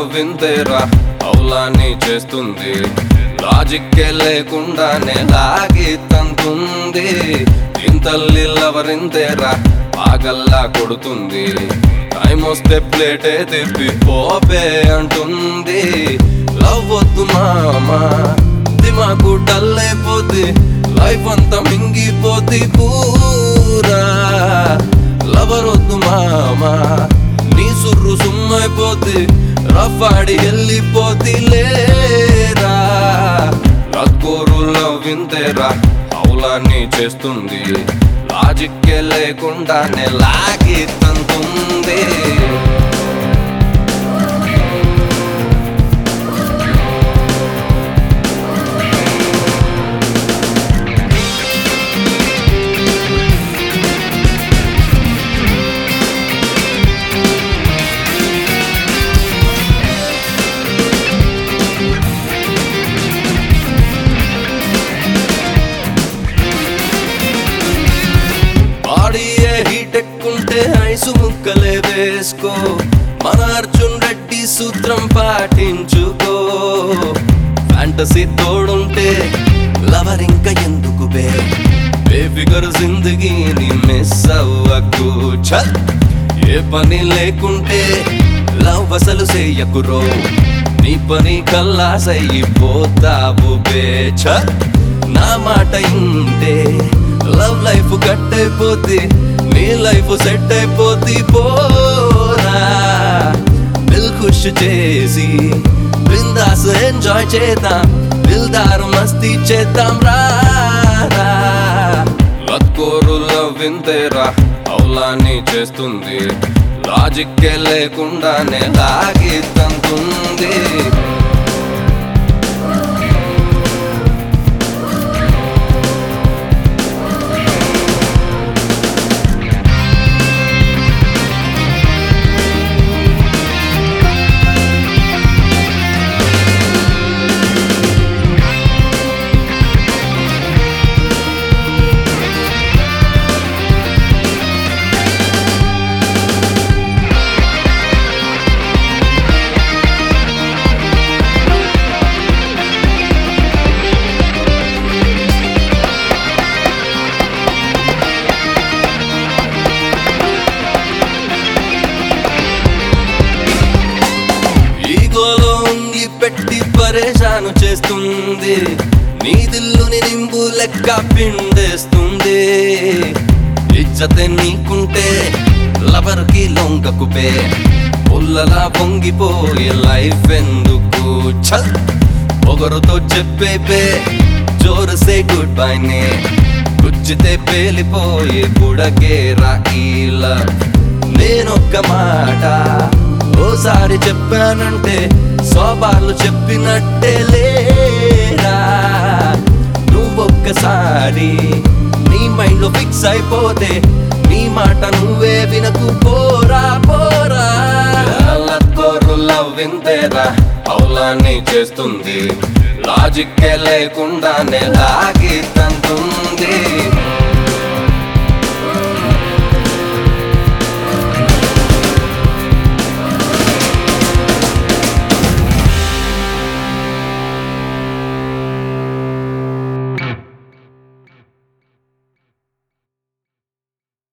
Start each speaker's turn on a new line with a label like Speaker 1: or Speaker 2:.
Speaker 1: వింతేరా అవులాన్ని చేస్తుంది లాజిక్కే లేకుండానే లాగి తంతుంది ఇంతల్లి లవరింతేరా పాగల్లా కొడుతుంది టైం వస్తే ప్లేటే తిప్పి పోపే అంటుంది లవ్ వద్దు మామా దిమాకు డల్ అయిపోద్ది లైఫ్ అంతా మింగిపోద్ది పూరా లవర్ వద్దు మామా నీ సుర్రు సుమ్మైపోద్ది రఫాడి వెళ్ళిపోద్ది లేరా లక్కోరు లవ్ వింతేరా అవులాన్ని చేస్తుంది లాజిక్కే లేకుండానే లాగి తంతుంది హీటెక్కుంటే ఐసు ముక్కలే వేసుకో మన అర్జున్ రెడ్డి సూత్రం పాటించుకో ఫ్యాంటసీ తోడుంటే లవర్ ఇంకా ఎందుకు బే ఫిగర్ జిందగీని మిస్ అవ్వకు చల్ ఏ పని లేకుంటే లవ్ అసలు చెయ్యకురో నీ పని కల్లాసైపోతావు బే చల్ నా మాట ఇంటే లవ్ లైఫ్ కట్ అయిపోద్ది నీ లైఫ్ సెట్ అయిపోద్ది పోరా దిల్ ఖుష్ చేసి బిందాస్ ఎంజాయ్ చేద్దాం దిల్దారు మస్తీ చేద్దాం రారా లక్కోరు లవ్ వింతేరా అవులాన్ని చేస్తుంది లాజిక్కే లేకుండానే లాగి తంతుంది పెట్టి పరేషాను చేస్తుంది నీ దిల్లుని నింబు లెక్క పిండేస్తుంది ఇజ్జతే నీకుంటే లవర్ కి లొంగకు బే పుల్లలా పొంగిపోయే లైఫ్ ఎందుకు చల్ పొగరుతో చెప్పే బే జోరుసే గుడ్ బై నే గుచ్చితే పేలిపోయే బుడగేరా ఈ లవ్ నేనొక్క మాట ఓసారి చెప్పానంటే సోబార్లు చెప్పినట్టే లేరా నువ్వొక్కసారి నీ మైండ్ లో ఫిక్స్ అయిపోతే నీ మాట నువ్వే వినకు పోరా పోరా లక్కోరు లవ్ వింతేరా అవులాన్ని చేస్తుంది లాజిక్కే లేకుండానే లాగి తంతుంది